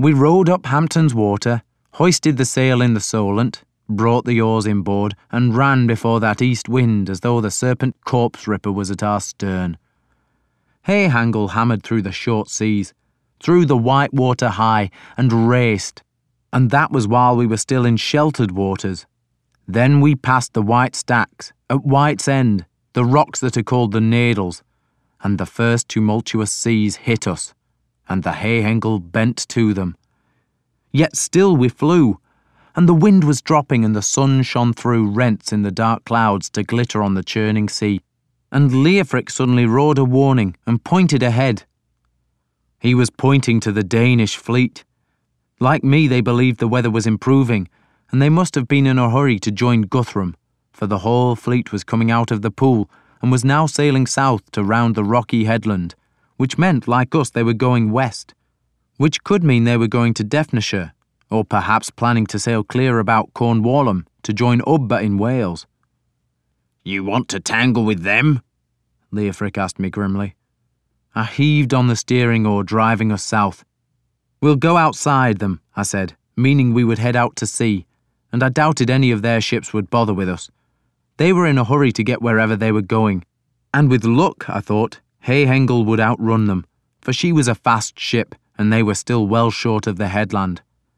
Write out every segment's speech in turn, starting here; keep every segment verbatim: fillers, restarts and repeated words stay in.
We rowed up Hampton's Water, hoisted the sail in the Solent, brought the oars inboard, and ran before that east wind as though the serpent corpse ripper was at our stern. Hayhangle hammered through the short seas, through the white water high, and raced, and that was while we were still in sheltered waters. Then we passed the White Stacks, at White's End, the rocks that are called the Nadles, and the first tumultuous seas hit us, and the Hayhangle bent to them. Yet still we flew, and the wind was dropping and the sun shone through rents in the dark clouds to glitter on the churning sea, and Leofric suddenly roared a warning and pointed ahead. He was pointing to the Danish fleet. Like me, they believed the weather was improving, and they must have been in a hurry to join Guthrum, for the whole fleet was coming out of the pool and was now sailing south to round the rocky headland, which meant, like us, they were going west, which could mean they were going to Devonshire, or perhaps planning to sail clear about Cornwalham to join Ubba in Wales. "You want to tangle with them?" Leofric asked me grimly. I heaved on the steering oar, driving us south. "We'll go outside them," I said, meaning we would head out to sea, and I doubted any of their ships would bother with us. They were in a hurry to get wherever they were going, and with luck, I thought, Hayhangle would outrun them, for she was a fast ship, and they were still well short of the headland.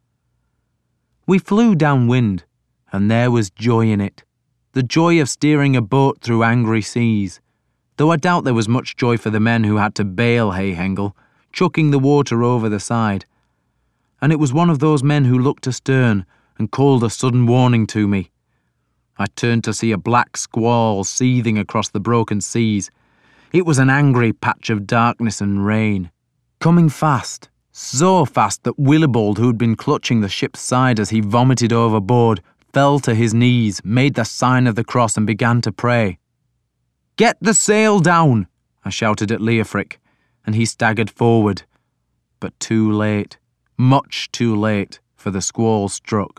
We flew downwind, and there was joy in it, the joy of steering a boat through angry seas, though I doubt there was much joy for the men who had to bail Hayhangle, chucking the water over the side. And it was one of those men who looked astern and called a sudden warning to me. I turned to see a black squall seething across the broken seas. It was an angry patch of darkness and rain, coming fast, so fast that Willibald, who'd been clutching the ship's side as he vomited overboard, fell to his knees, made the sign of the cross and began to pray. "Get the sail down!" I shouted at Leofric, and he staggered forward. But too late, much too late, for the squall struck.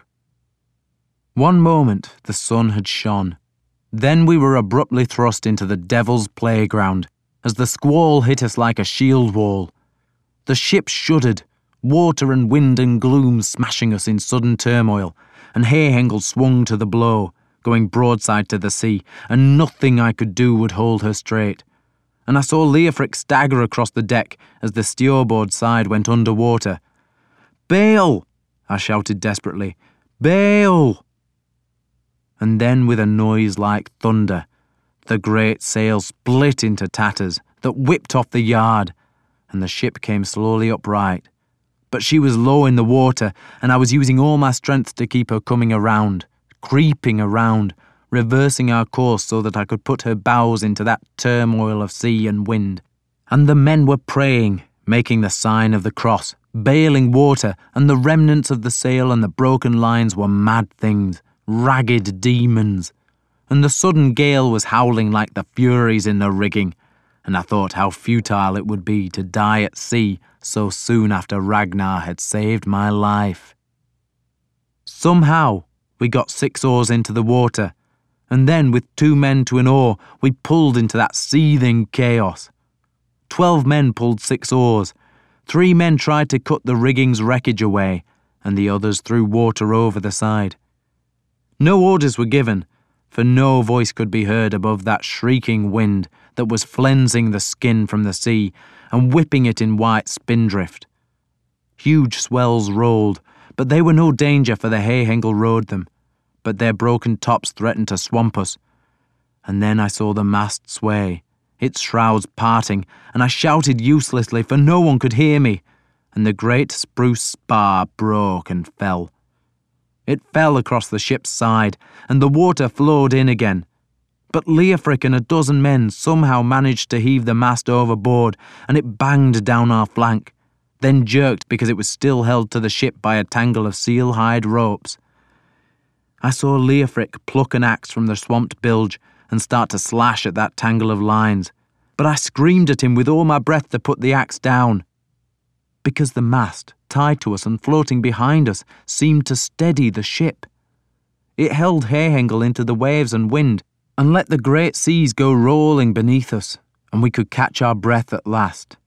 One moment the sun had shone. Then we were abruptly thrust into the devil's playground, as the squall hit us like a shield wall. The ship shuddered, water and wind and gloom smashing us in sudden turmoil, and Hayhangle swung to the blow, going broadside to the sea, and nothing I could do would hold her straight. And I saw Leofric stagger across the deck as the steerboard side went under water. "Bail!" I shouted desperately. "Bail!" And then, with a noise like thunder, the great sail split into tatters that whipped off the yard, and the ship came slowly upright. But she was low in the water, and I was using all my strength to keep her coming around, creeping around, reversing our course so that I could put her bows into that turmoil of sea and wind. And the men were praying, making the sign of the cross, bailing water, and the remnants of the sail and the broken lines were mad things, ragged demons. And the sudden gale was howling like the furies in the rigging, and I thought how futile it would be to die at sea so soon after Ragnar had saved my life. Somehow, we got six oars into the water, and then with two men to an oar, we pulled into that seething chaos. Twelve men pulled six oars. Three men tried to cut the rigging's wreckage away, and the others threw water over the side. No orders were given, for no voice could be heard above that shrieking wind that was flensing the skin from the sea and whipping it in white spindrift. Huge swells rolled, but they were no danger, for the Hayhangle rode them, but their broken tops threatened to swamp us. And then I saw the mast sway, its shrouds parting, and I shouted uselessly, for no one could hear me, and the great spruce spar broke and fell. It fell across the ship's side, and the water flowed in again. But Leofric and a dozen men somehow managed to heave the mast overboard, and it banged down our flank, then jerked because it was still held to the ship by a tangle of seal-hide ropes. I saw Leofric pluck an axe from the swamped bilge and start to slash at that tangle of lines, but I screamed at him with all my breath to put the axe down, because the mast, tied to us and floating behind us, seemed to steady the ship. It held Hayhangle into the waves and wind, and let the great seas go rolling beneath us, and we could catch our breath at last.